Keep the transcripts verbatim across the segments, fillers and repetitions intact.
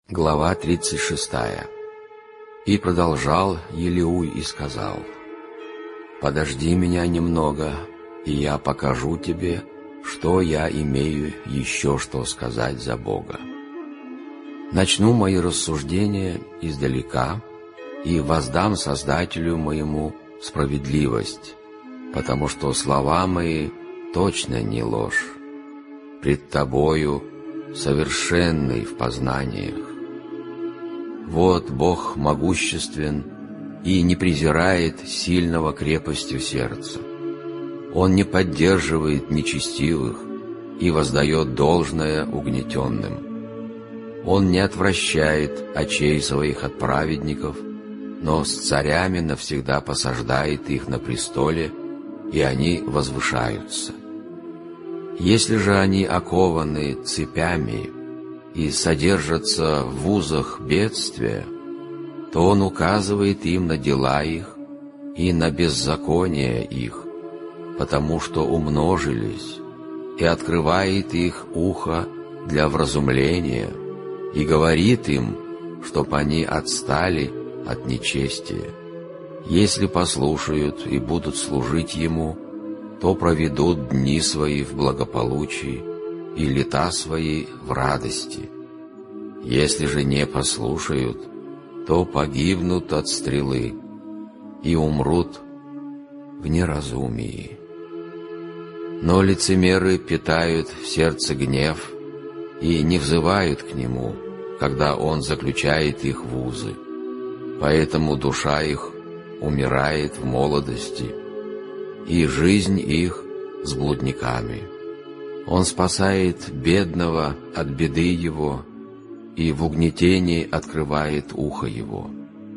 Глава тридцать шестая. И продолжал Елиуй и сказал: «Подожди меня немного, и я покажу тебе, что я имею еще что сказать за Бога. Начну мои рассуждения издалека и воздам Создателю моему справедливость, потому что слова мои точно не ложь, пред тобою совершенный в познаниях. Вот Бог могуществен и не презирает сильного крепостью сердца. Он не поддерживает нечестивых и воздает должное угнетенным. Он не отвращает очей своих от праведников, но с царями навсегда посаждает их на престоле, и они возвышаются. Если же они окованы цепями и содержатся в узах бедствия, то Он указывает им на дела их и на беззаконие их, потому что умножились, и открывает их ухо для вразумления, и говорит им, чтоб они отстали от нечестия. Если послушают и будут служить Ему, то проведут дни свои в благополучии и лета свои в радости. Если же не послушают, то погибнут от стрелы и умрут в неразумии. Но лицемеры питают в сердце гнев и не взывают к Нему, когда Он заключает их в узы. Поэтому душа их умирает в молодости, и жизнь их с блудниками. Он спасает бедного от беды его, и в угнетении открывает ухо его.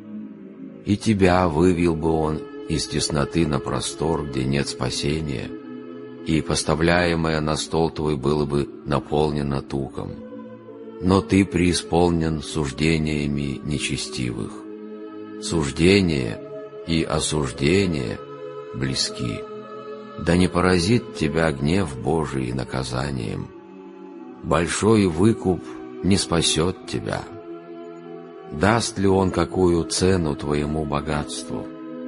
И тебя вывел бы Он из тесноты на простор, где нет спасения, и поставляемое на стол твой было бы наполнено туком. Но ты преисполнен суждениями нечестивых. Суждение и осуждение близки. Да не поразит тебя гнев Божий наказанием. Большой выкуп не спасет тебя. Даст ли Он какую цену твоему богатству?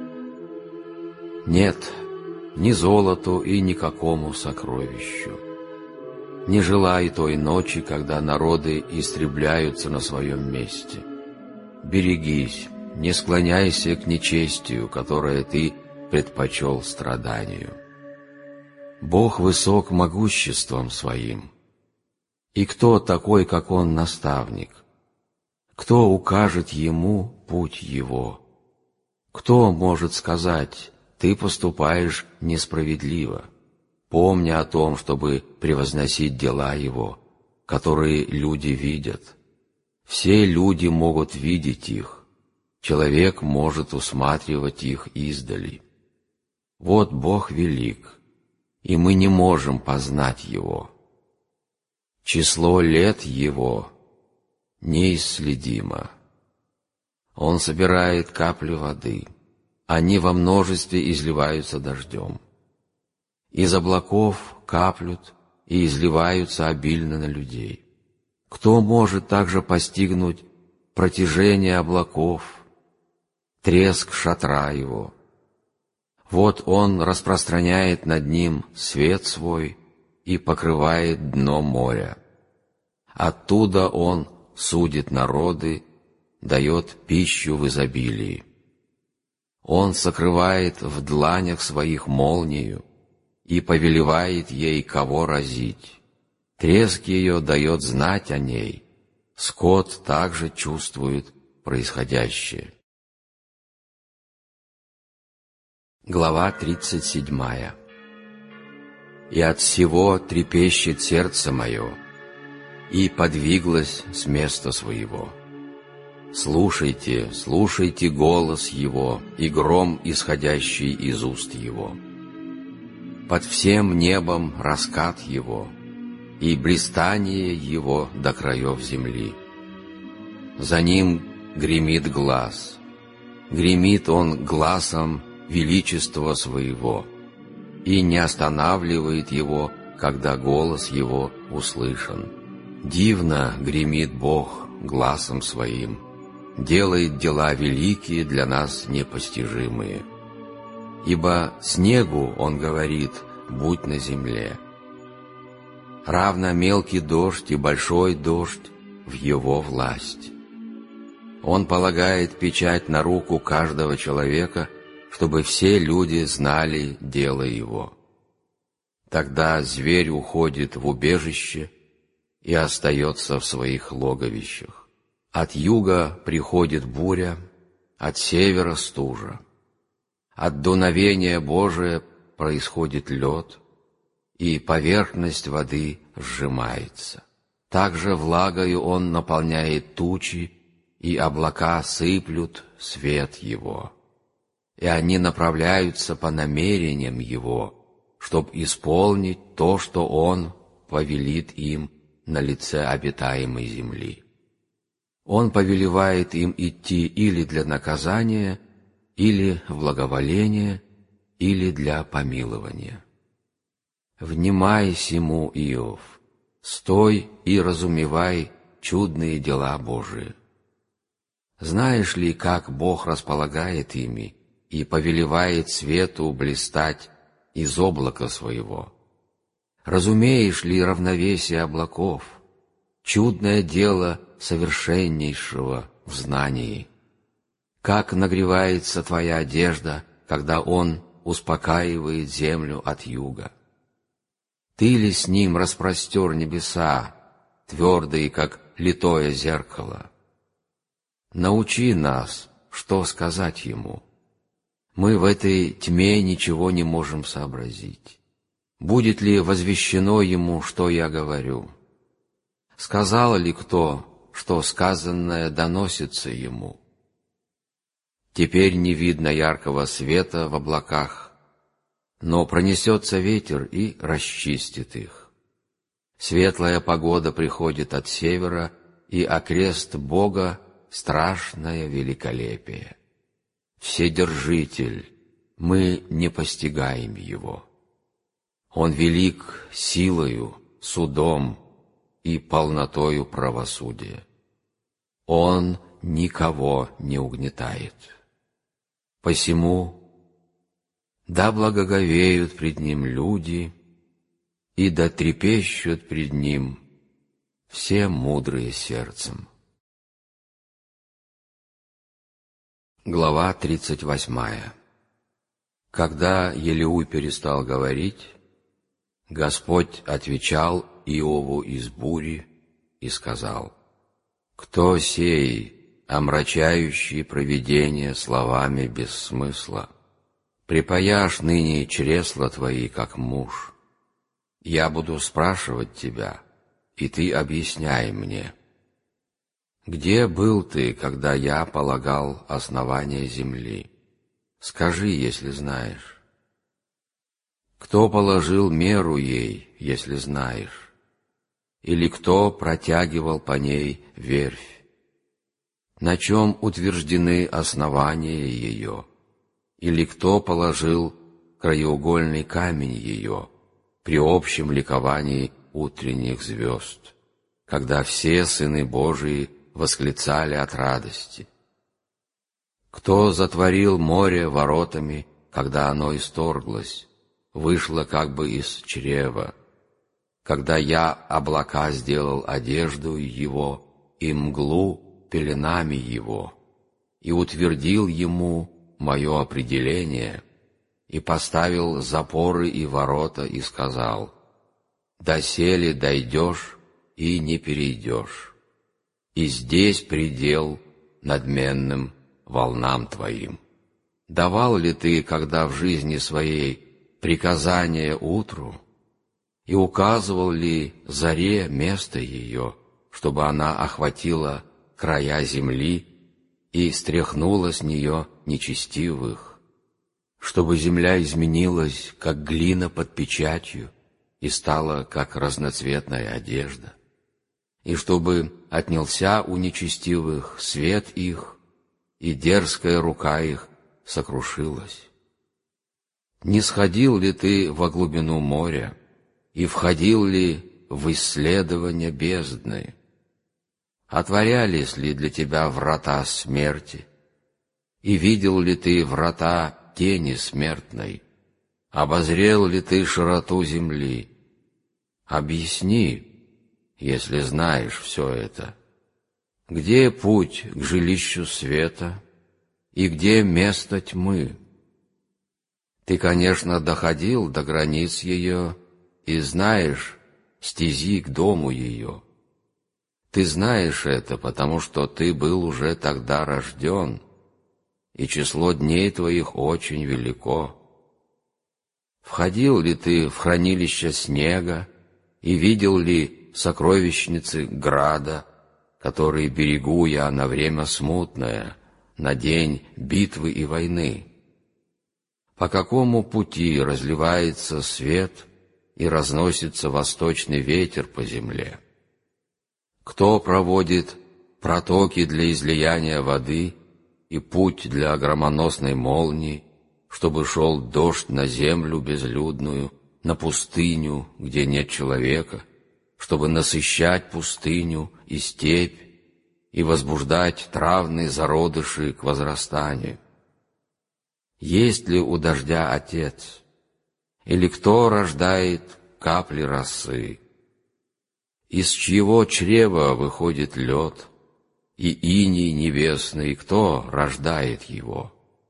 Нет, ни золоту и никакому сокровищу. Не желай той ночи, когда народы истребляются на своем месте. Берегись, не склоняйся к нечестию, которое ты предпочел страданию. Бог высок могуществом Своим. И кто такой, как Он, наставник? Кто укажет Ему путь Его? Кто может сказать: ты поступаешь несправедливо, помня о том, чтобы превозносить дела Его, которые люди видят? Все люди могут видеть их, человек может усматривать их издали. Вот Бог велик, и мы не можем познать Его. Число лет Его неисследимо. Он собирает капли воды, они во множестве изливаются дождем. Из облаков каплют и изливаются обильно на людей. Кто может также постигнуть протяжение облаков, треск шатра Его? Вот Он распространяет над ним свет Свой и покрывает дно моря. Оттуда Он судит народы, дает пищу в изобилии. Он сокрывает в дланях Своих молнию и повелевает ей, кого разить. Треск ее дает знать о ней, скот также чувствует происходящее. Глава тридцать седьмая. «И от всего трепещет сердце мое, и подвиглось с места своего. Слушайте, слушайте голос Его и гром, исходящий из уст Его. Под всем небом раскат Его, и блистание Его до краев земли. За Ним гремит глас, гремит Он гласом величества Своего, и не останавливает Его, когда голос Его услышан. Дивно гремит Бог гласом Своим, делает дела великие для нас непостижимые. Ибо снегу Он говорит: будь на земле. Равно мелкий дождь и большой дождь в Его власть. Он полагает печать на руку каждого человека, чтобы все люди знали дело Его. Тогда зверь уходит в убежище и остается в своих логовищах. От юга приходит буря, от севера стужа. От дуновения Божия происходит лед, и поверхность воды сжимается. Также влагою Он наполняет тучи, и облака сыплют свет Его. И они направляются по намерениям Его, чтоб исполнить то, что Он повелит им на лице обитаемой земли. Он повелевает им идти или для наказания, или в благоволение, или для помилования. Внимай сему, Иов, стой и разумевай чудные дела Божии. Знаешь ли, как Бог располагает ими и повелевает свету блистать из облака своего? Разумеешь ли равновесие облаков, чудное дело совершеннейшего в знании? Как нагревается твоя одежда, когда Он успокаивает землю от юга? Ты ли с Ним распростер небеса, твердые, как литое зеркало? Научи нас, что сказать Ему. Мы в этой тьме ничего не можем сообразить. Будет ли возвещено Ему, что я говорю? Сказал ли кто, что сказанное доносится Ему? Теперь не видно яркого света в облаках, но пронесется ветер и расчистит их. Светлая погода приходит от севера, и окрест Бога — страшное великолепие. Вседержитель, мы не постигаем Его. Он велик силою, судом и полнотою правосудия. Он никого не угнетает. Посему да благоговеют пред Ним люди, и да трепещут пред Ним все мудрые сердцем. Глава тридцать восьмая. Когда Елеуй перестал говорить, Господь отвечал Иову из бури и сказал: «Кто сей, омрачающий провидение словами без смысла? Припаяшь ныне чресла твои, как муж. Я буду спрашивать тебя, и ты объясняй мне. Где был ты, когда я полагал основание земли? Скажи, если знаешь. Кто положил меру ей, если знаешь? Или кто протягивал по ней верфь? На чем утверждены основания ее? Или кто положил краеугольный камень ее при общем ликовании утренних звезд, когда все сыны Божии восклицали от радости? Кто затворил море воротами, когда оно исторглось, вышло как бы из чрева, когда я облака сделал одежду его и мглу пеленами его, и утвердил ему мое определение, и поставил запоры и ворота, и сказал: доселе дойдешь и не перейдешь, и здесь предел надменным волнам твоим. Давал ли ты, когда в жизни своей, приказание утру, и указывал ли заре место ее, чтобы она охватила края земли и стряхнула с нее нечестивых, чтобы земля изменилась, как глина под печатью, и стала, как разноцветная одежда, и чтобы отнялся у нечестивых свет их, и дерзкая рука их сокрушилась? Не сходил ли ты во глубину моря, и входил ли в исследование бездны? Отворялись ли для тебя врата смерти? И видел ли ты врата тени смертной? Обозрел ли ты широту земли? Объясни, если знаешь все это. Где путь к жилищу света и где место тьмы? Ты, конечно, доходил до границ ее и знаешь стези к дому ее. Ты знаешь это, потому что ты был уже тогда рожден, и число дней твоих очень велико. Входил ли ты в хранилище снега и видел ли сокровищницы града, которые берегу я на время смутное, на день битвы и войны? По какому пути разливается свет и разносится восточный ветер по земле? Кто проводит протоки для излияния воды и путь для громоносной молнии, чтобы шел дождь на землю безлюдную, на пустыню, где нет человека, чтобы насыщать пустыню и степь и возбуждать травные зародыши к возрастанию? Есть ли у дождя отец? Или кто рождает капли росы? Из чьего чрева выходит лед, и иней небесный, кто рождает его?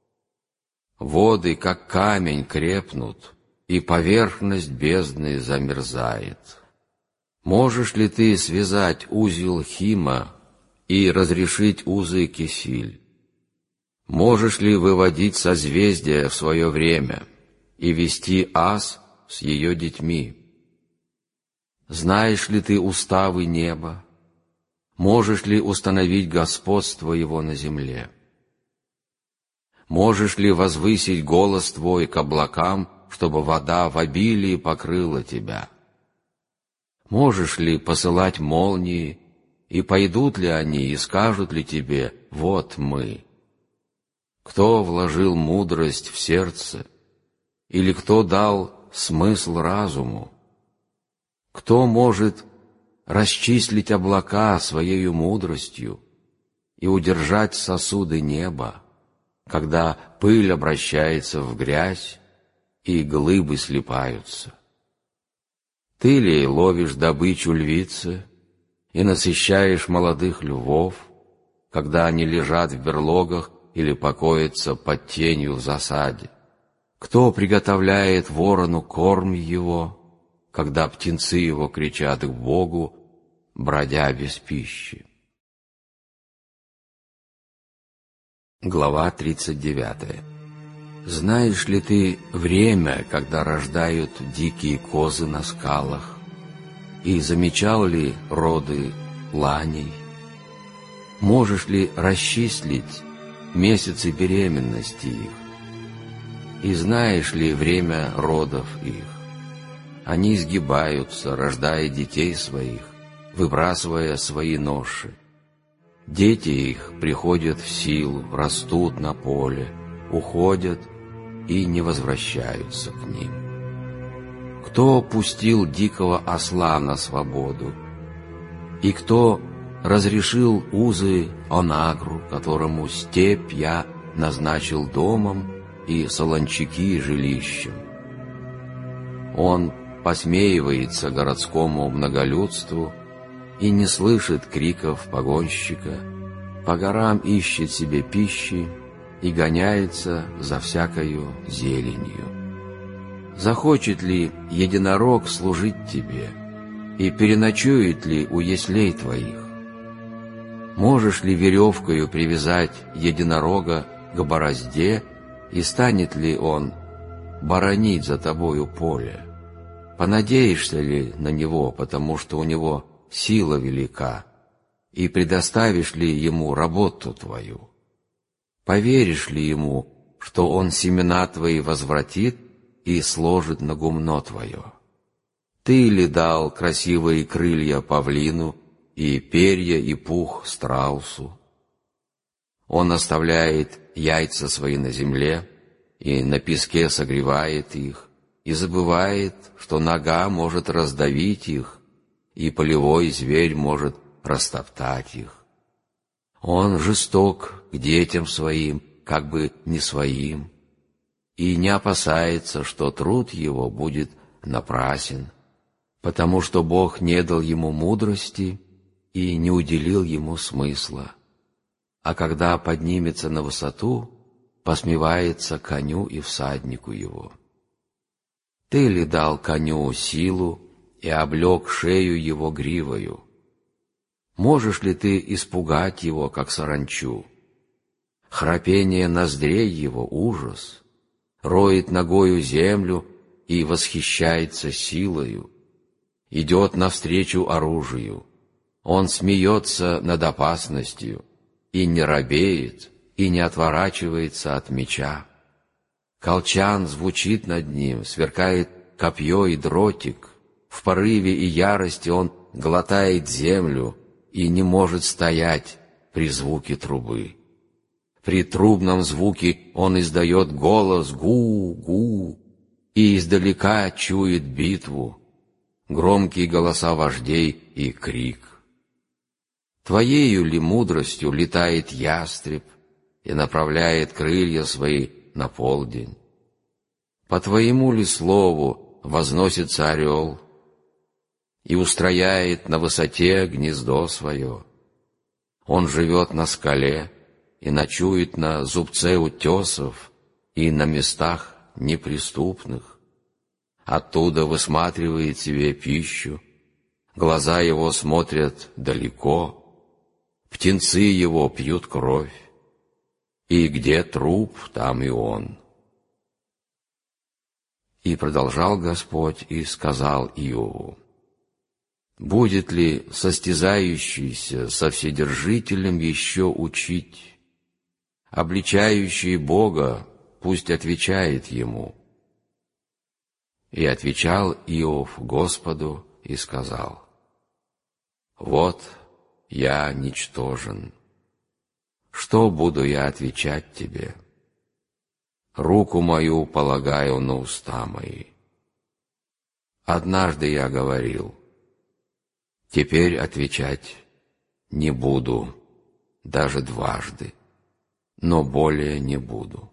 Воды, как камень, крепнут, и поверхность бездны замерзает. Можешь ли ты связать узел Хима и разрешить узы Кисиль? Можешь ли выводить созвездия в свое время и вести ас с ее детьми? Знаешь ли ты уставы неба? Можешь ли установить господство его на земле? Можешь ли возвысить голос твой к облакам, чтобы вода в обилии покрыла тебя? Можешь ли посылать молнии, и пойдут ли они, и скажут ли тебе: «Вот мы»? Кто вложил мудрость в сердце, или кто дал смысл разуму? Кто может расчислить облака своею мудростью и удержать сосуды неба, когда пыль обращается в грязь и глыбы слипаются? Ты ли ловишь добычу львицы и насыщаешь молодых львов, когда они лежат в берлогах или покоятся под тенью в засаде? Кто приготовляет ворону корм его, когда птенцы его кричат к Богу, бродя без пищи? Глава тридцать девятая. Знаешь ли ты время, когда рождают дикие козы на скалах? И замечал ли роды ланей? Можешь ли расчислить месяцы беременности их? И знаешь ли время родов их? Они изгибаются, рождая детей своих, выбрасывая свои ноши. Дети их приходят в силу, растут на поле, уходят и не возвращаются к ним. Кто пустил дикого осла на свободу? И кто разрешил узы онагру, которому степь я назначил домом и солончаки жилищем? Он посмеивается городскому многолюдству и не слышит криков погонщика, по горам ищет себе пищи и гоняется за всякою зеленью. Захочет ли единорог служить тебе, и переночует ли у яслей твоих? Можешь ли веревкою привязать единорога к борозде, и станет ли он боронить за тобою поле? Понадеешься ли на него, потому что у него сила велика, и предоставишь ли ему работу твою? Поверишь ли ему, что он семена твои возвратит и сложит на гумно твое? Ты ли дал красивые крылья павлину и перья и пух страусу? Он оставляет яйца свои на земле и на песке согревает их, и забывает, что нога может раздавить их, и полевой зверь может растоптать их. Он жесток к детям своим, как бы не своим, и не опасается, что труд его будет напрасен, потому что Бог не дал ему мудрости и не уделил ему смысла. А когда поднимется на высоту, посмевается коню и всаднику его. Ты ли дал коню силу и облег шею его гривою? Можешь ли ты испугать его, как саранчу? Храпение ноздрей его — ужас, роет ногою землю и восхищается силою, идет навстречу оружию, он смеется над опасностью и не робеет, и не отворачивается от меча. Колчан звучит над ним, сверкает копье и дротик, в порыве и ярости он глотает землю и не может стоять при звуке трубы. При трубном звуке он издает голос «гу-гу» и издалека чует битву, громкие голоса вождей и крик. Твоею ли мудростью летает ястреб и направляет крылья свои на полдень? По твоему ли слову возносится орел и устрояет на высоте гнездо свое? Он живет на скале и ночует на зубце утесов и на местах неприступных. Оттуда высматривает себе пищу, глаза его смотрят далеко, птенцы его пьют кровь, и где труп, там и он. И продолжал Господь и сказал Иову: будет ли состязающийся со Вседержителем еще учить? Обличающий Бога пусть отвечает ему. И отвечал Иов Господу и сказал: вот я ничтожен. Что буду я отвечать тебе? Руку мою полагаю на уста мои. Однажды я говорил, теперь отвечать не буду, даже дважды, но более не буду.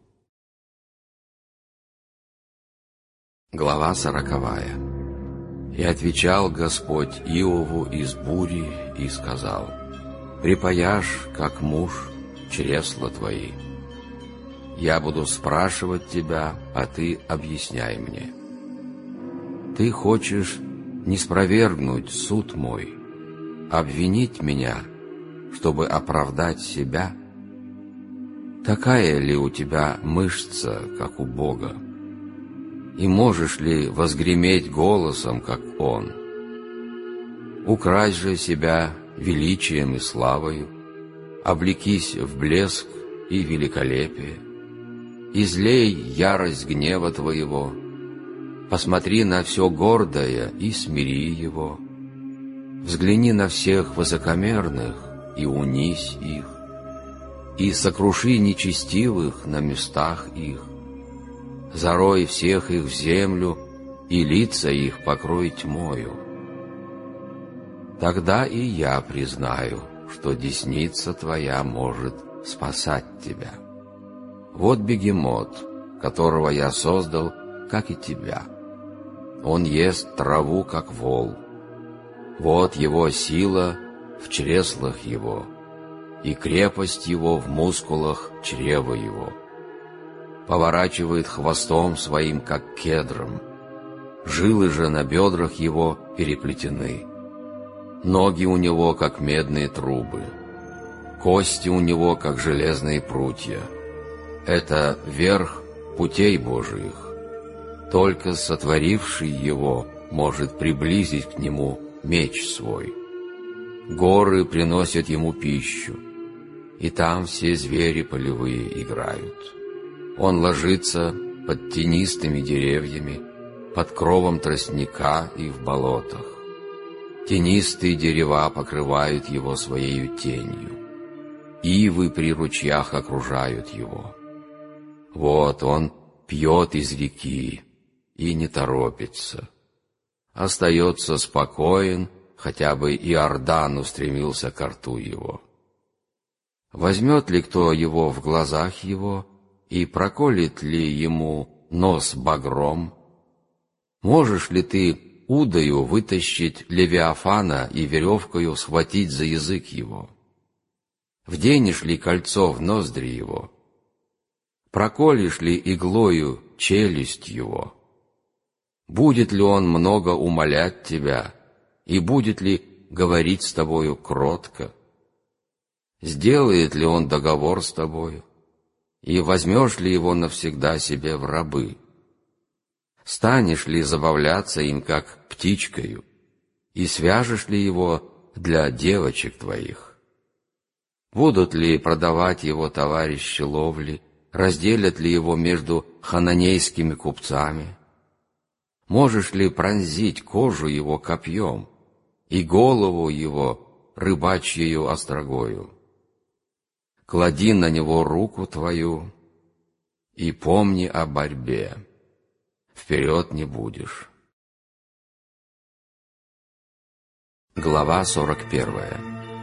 Глава сороковая. И отвечал Господь Иову из бури и сказал: припаяшь, как муж, чресла твои. Я буду спрашивать тебя, а ты объясняй мне. Ты хочешь ниспровергнуть суд мой, обвинить меня, чтобы оправдать себя? Такая ли у тебя мышца, как у Бога? И можешь ли возгреметь голосом, как Он? Укрась же себя величием и славою, облекись в блеск и великолепие, излей ярость гнева твоего, посмотри на все гордое и смири его, взгляни на всех высокомерных и унись их, и сокруши нечестивых на местах их, зарой всех их в землю, и лица их покрой тьмою. Тогда и я признаю, что десница твоя может спасать тебя. Вот бегемот, которого я создал, как и тебя. Он ест траву, как вол. Вот его сила в чреслах его, и крепость его в мускулах чрева его. Поворачивает хвостом своим, как кедром, жилы же на бедрах его переплетены. Ноги у него, как медные трубы, кости у него, как железные прутья. Это верх путей Божиих. Только сотворивший его может приблизить к нему меч свой. Горы приносят ему пищу, и там все звери полевые играют. Он ложится под тенистыми деревьями, под кровом тростника и в болотах. Тенистые дерева покрывают его своею тенью, ивы при ручьях окружают его. Вот он пьет из реки и не торопится, остается спокоен, хотя бы Иордан устремился ко рту его? Возьмет ли кто его в глазах его, и проколет ли ему нос багром? Можешь ли ты удою вытащить Левиафана и веревкою схватить за язык его? Вденешь ли кольцо в ноздри его? Проколешь ли иглою челюсть его? Будет ли он много умолять тебя, и будет ли говорить с тобою кротко? Сделает ли он договор с тобою, и возьмешь ли его навсегда себе в рабы? Станешь ли забавляться им, как птичкою, и свяжешь ли его для девочек твоих? Будут ли продавать его товарищи ловли, разделят ли его между хананейскими купцами? Можешь ли пронзить кожу его копьем и голову его рыбачьею острогою? Клади на него руку твою и помни о борьбе. Вперед не будешь. Глава сорок первая.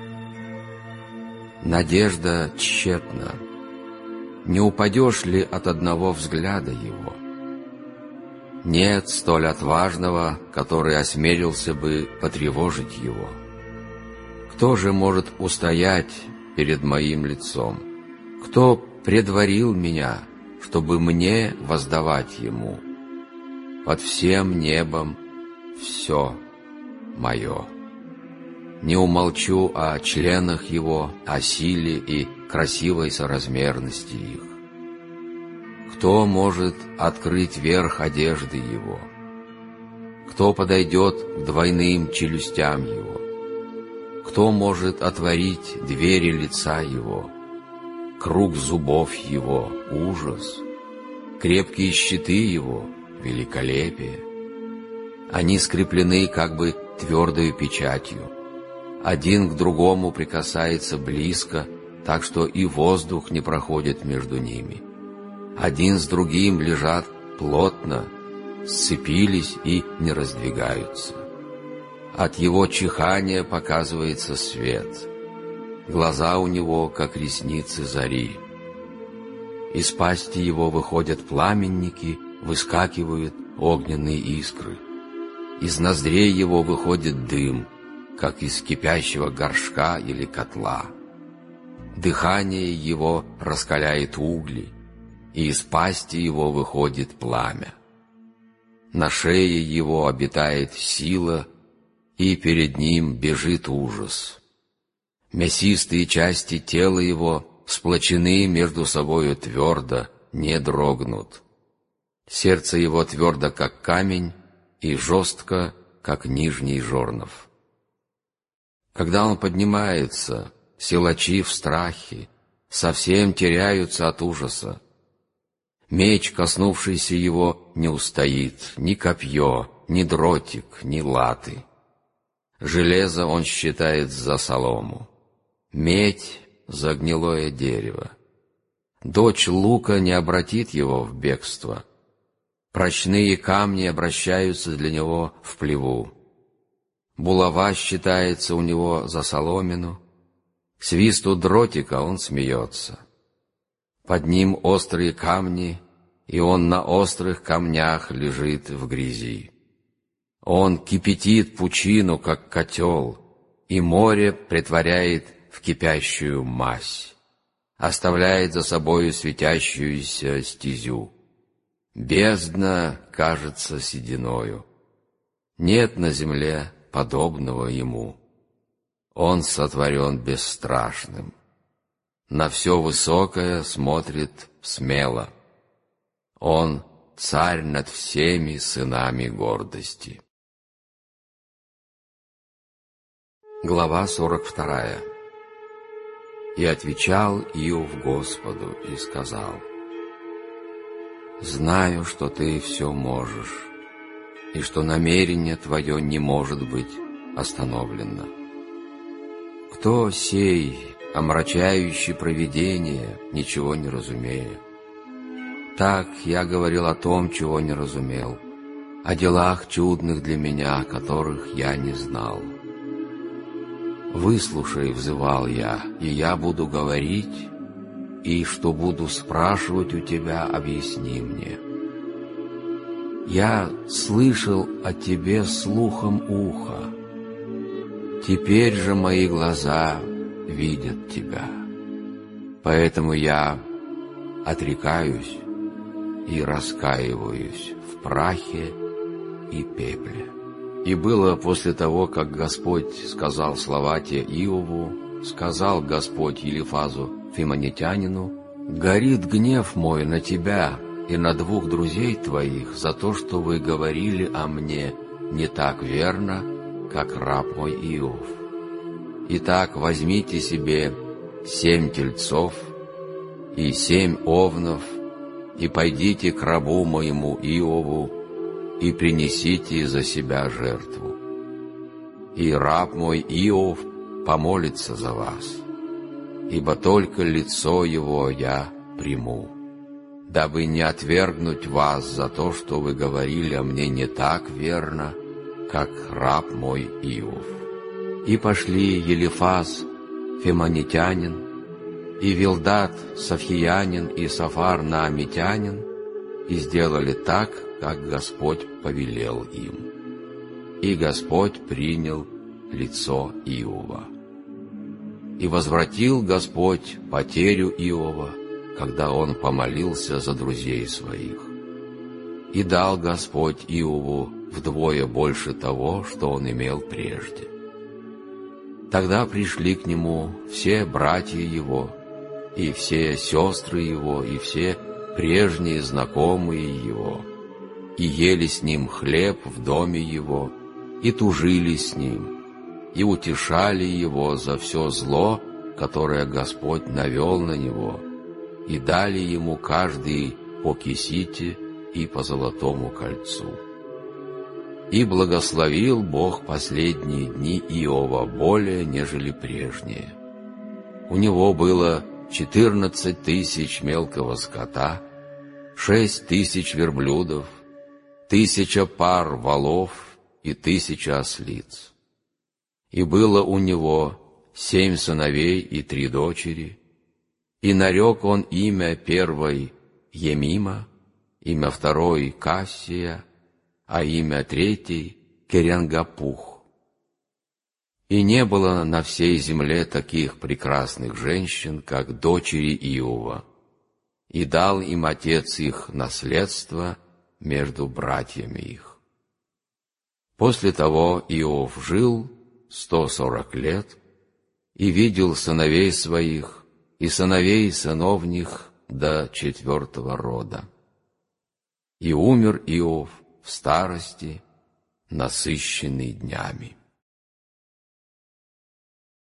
Надежда тщетна. Не упадешь ли от одного взгляда его? Нет столь отважного, который осмелился бы потревожить его. Кто же может устоять перед моим лицом? Кто предварил меня, чтобы мне воздавать ему? Под всем небом все мое. Не умолчу о членах его, о силе и красивой соразмерности их. Кто может открыть верх одежды его? Кто подойдет к двойным челюстям его? Кто может отворить двери лица его? Круг зубов его — ужас, крепкие щиты его — великолепие. Они скреплены как бы твердою печатью. Один к другому прикасается близко, так что и воздух не проходит между ними. Один с другим лежат плотно, сцепились и не раздвигаются. От его чихания показывается свет. Глаза у него, как ресницы зари. Из пасти его выходят пламенники, выскакивают огненные искры. Из ноздрей его выходит дым, как из кипящего горшка или котла. Дыхание его раскаляет угли, и из пасти его выходит пламя. На шее его обитает сила, и перед ним бежит ужас. Мясистые части тела его сплочены между собою твердо, не дрогнут. Сердце его твердо, как камень, и жестко, как нижний жорнов. Когда он поднимается, силачи в страхе совсем теряются от ужаса. Меч, коснувшийся его, не устоит, ни копье, ни дротик, ни латы. Железо он считает за солому, медь — за гнилое дерево. Дочь лука не обратит его в бегство. Прочные камни обращаются для него в плеву. Булава считается у него за соломину. Свисту дротика он смеется. Под ним острые камни, и он на острых камнях лежит в грязи. Он кипятит пучину, как котел, и море претворяет в кипящую мазь, оставляет за собою светящуюся стезю. Бездна кажется сединою. Нет на земле подобного ему. Он сотворен бесстрашным. На все высокое смотрит смело. Он царь над всеми сынами гордости. Глава сорок вторая. И отвечал Иов Господу и сказал: «Знаю, что ты все можешь, и что намерение твое не может быть остановлено. Кто сей, омрачающий провидение, ничего не разумея? Так я говорил о том, чего не разумел, о делах чудных для меня, которых я не знал. «Выслушай, — взывал я, — и я буду говорить, и что буду спрашивать у тебя, объясни мне. Я слышал о тебе слухом уха, теперь же мои глаза видят тебя. Поэтому я отрекаюсь и раскаиваюсь в прахе и пепле». И было после того, как Господь сказал слова те Иову, сказал Господь Елифазу Фимонитянину: «Горит гнев мой на тебя и на двух друзей твоих за то, что вы говорили о мне не так верно, как раб мой Иов. Итак, возьмите себе семь тельцов и семь овнов, и пойдите к рабу моему Иову, и принесите за себя жертву. И раб мой Иов помолится за вас, ибо только лицо его я приму, дабы не отвергнуть вас за то, что вы говорили о мне не так верно, как раб мой Иов». И пошли Елифаз Фимонитянин, и Вилдат Сафьянин, и Сафар Наамитянин, и сделали так, как Господь повелел им. И Господь принял лицо Иова. И возвратил Господь потерю Иова, когда он помолился за друзей своих. И дал Господь Иову вдвое больше того, что он имел прежде. Тогда пришли к нему все братья его, и все сестры его, и все прежние знакомые его, и ели с ним хлеб в доме его, и тужили с ним, и утешали его за все зло, которое Господь навел на него, и дали ему каждый по кисите и по золотому кольцу. И благословил Бог последние дни Иова более, нежели прежние. У него было четырнадцать тысяч мелкого скота, шесть тысяч верблюдов, тысяча пар волов и тысяча ослиц. И было у него семь сыновей и три дочери, и нарек он имя первой Емима, имя второй Кассия, а имя третьей Керенгапух. И не было на всей земле таких прекрасных женщин, как дочери Иова, и дал им отец их наследство между братьями их. После того Иов жил сто сорок лет и видел сыновей своих и сыновей сыновних до четвертого рода. И умер Иов в старости, насыщенный днями.